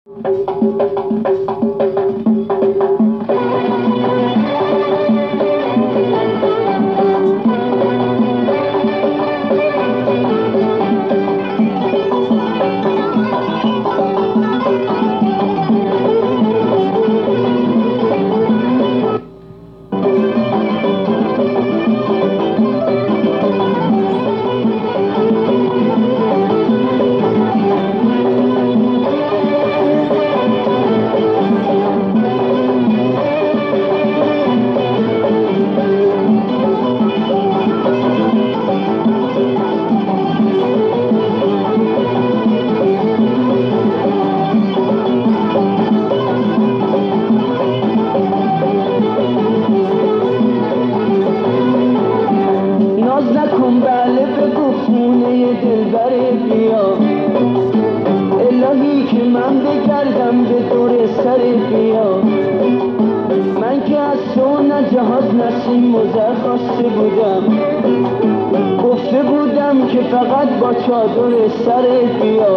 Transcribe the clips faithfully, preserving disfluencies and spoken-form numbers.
الهی که من بگردم به دور سر بیا. من که از تو نه جهاز نسیم و زر خواسته بودم، گفته بودم که فقط با چادر سر بیا.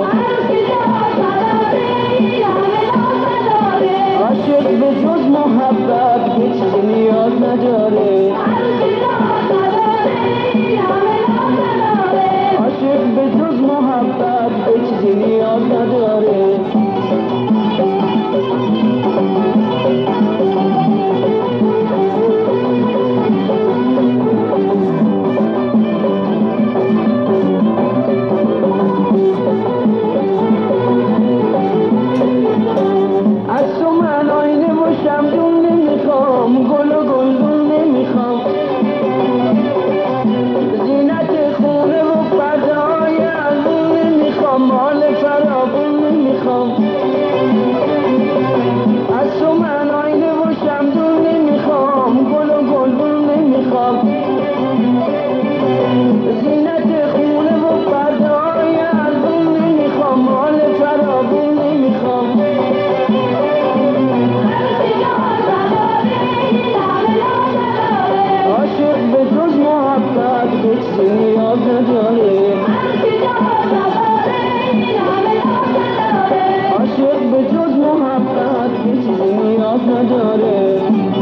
عاشق به جز محبت به چیزی نیاز نداره، عاشق به جز محبت به چیزی نیاز نداره. از تو من آینه و شمدون نمیخوام، گل و گلدون نمیخوام، زینت خونه و فردای ازون نمیخوام، مال فراغون نمیخوام. از تو من آینه و شمدون نمیخوام، گل و گلدون نمیخوام، زینت خونه و فردای ازون نمیخوام، مال فراغون نمیخوام. عاشق به جز محبت به چیزی نیاز نداره، عاشق به جز محبت به چیزی نیاز نداره.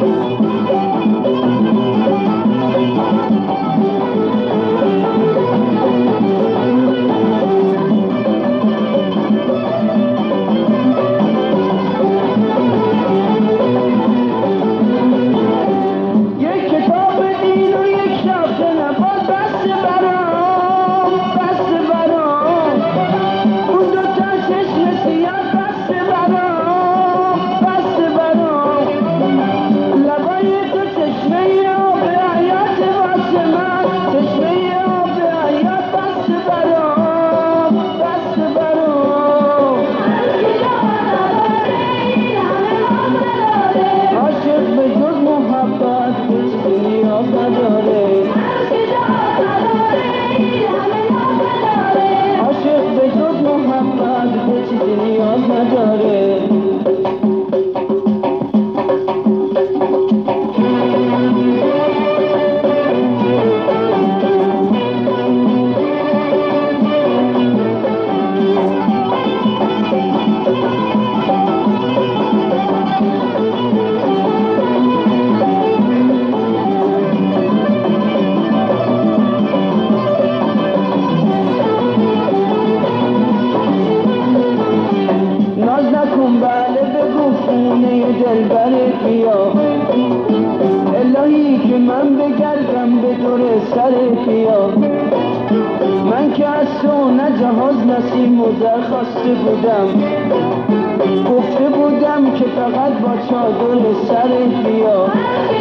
الهی که من بگردم به دور سر بیا. من که از تو نه جهاز نسیم و زر خواسته بودم، گفته بودم که فقط با چادر سر بیا.